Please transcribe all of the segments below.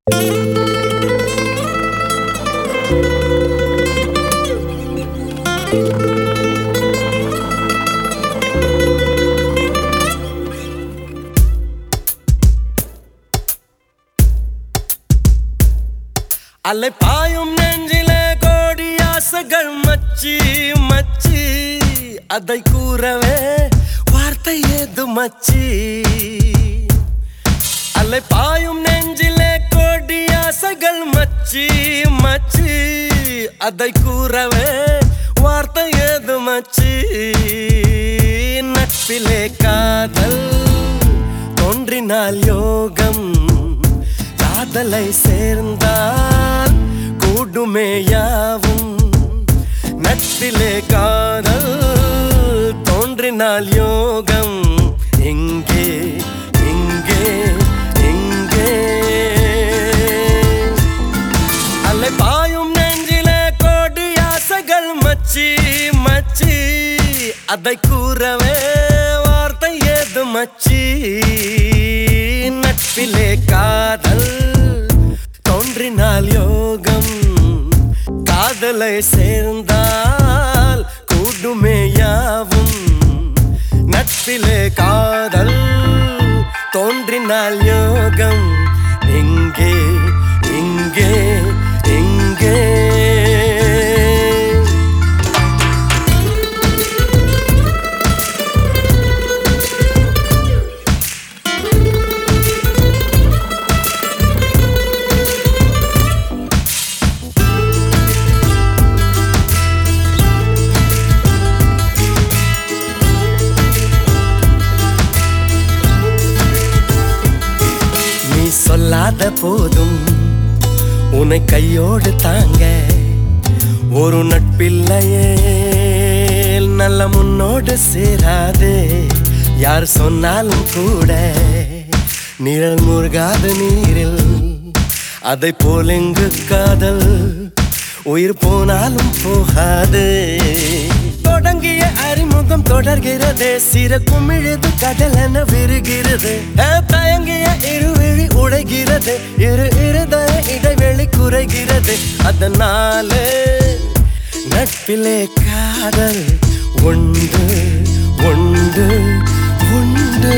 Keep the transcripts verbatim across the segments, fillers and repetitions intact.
அலை பாயும் நெஞ்சிலே கோடி ஆசைகள் மச்சி மச்சி அதை கூறவே வார்த்தை ஏது மச்சி. அலை பாயும் நெஞ்சிலே கோடி ஆசைகள் மச்சி மச்சி அதை கூறவே வார்த்தை ஏது மச்சி. நட்பிலே காதல் தோன்றினால் யோகம், காதலை சேர்ந்தால் கூடுமே யாவும். நட்பிலே காதல் தோன்றினால் யோகம், எங்கே எங்கே எங்கே. அலை பாயும் நெஞ்சிலே கோடி ஆசைகள் மச்சி மச்சி அதை கூறவே வார்த்தை ஏது மச்சி. நட்பிலே காதல் தோன்றினால் யோகம், காதலை சேர்ந்தால் கூடுமே யாவும். நட்பிலே காதல் தோன்றினால் யோகம், எங்கே எங்கே எங்கே. சொல்லாத போதும் உன்னை கையோடு தாங்க ஒரு நட்பில்லையே நல்ல முன்னோடு சேராது. யார் சொன்னாலும் கூட நிழல் முருகாத நீரில் அதை போல் எங்கு காதல் உயிர் போனாலும் போகாது. தொடங்கிய அறிமுகம் தொடர்கிறது, சிற குமிழுது கடல் என விருகிறது. தயங்கிய இருவிழி உடைகிறது, இரு இருதய இடைவெளி குறைகிறது. அதனால நட்பிலே காதல் உண்டு உண்டு உண்டு.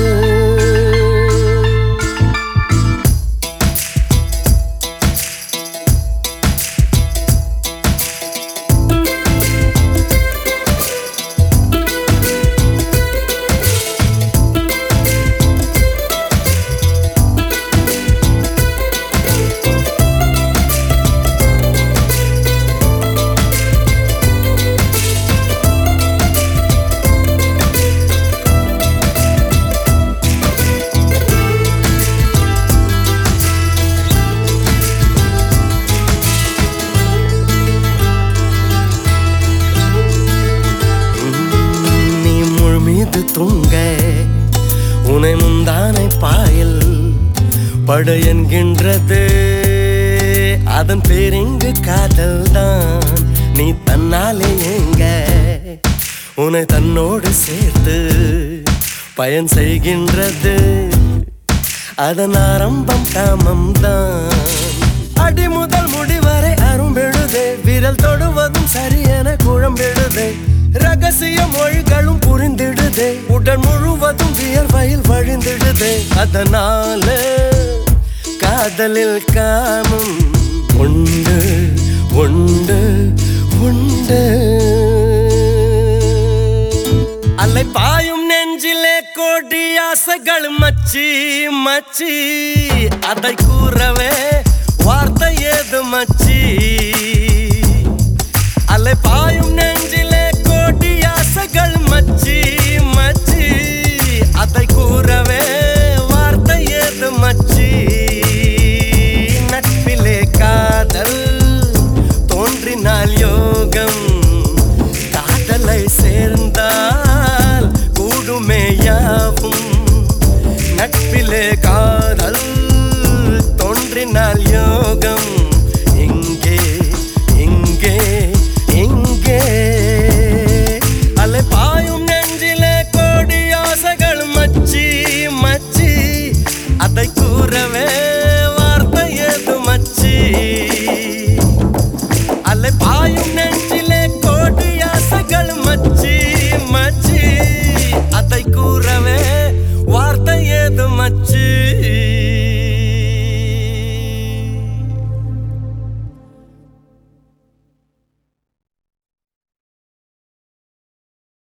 துங்க உனை முந்தானை பாயில் பட என்கின்றது, அதன் பேரிங்கு காதல் தான். நீ தன்னாலே எங்க உன்னை தன்னோடு சேர்த்து பயன் செய்கின்றது, அதன் ஆரம்பம் காமம் தான். அடி முதல் முடிவரை அரும்பெழுதே, விரல் தொடுவதும் சரியென குழம்பெழுதே. ரகசிய மொழிகளும் புரிந்திடுதே, உடல் முழுவதும் வியர்வையில் வழிந்திடுதே. அதனால காதலில் காமம் உண்டு உண்டு உண்டு. அலை பாயும் நெஞ்சிலே கோடி ஆசைகள் மச்சி மச்சி அதை கூறவே வார்த்தை ஏது மச்சி. அலை பாயும் நெஞ்சிலே கோடி ஆசைகள் மச்சி மச்சி அதை கூறவே வார்த்தை ஏது மச்சி. நட்பிலே காதல் தோன்றினால் யோகம், காதலை சேர்ந்தால் கூடுமே யாவும். நட்பிலே காதல் தோன்றினால்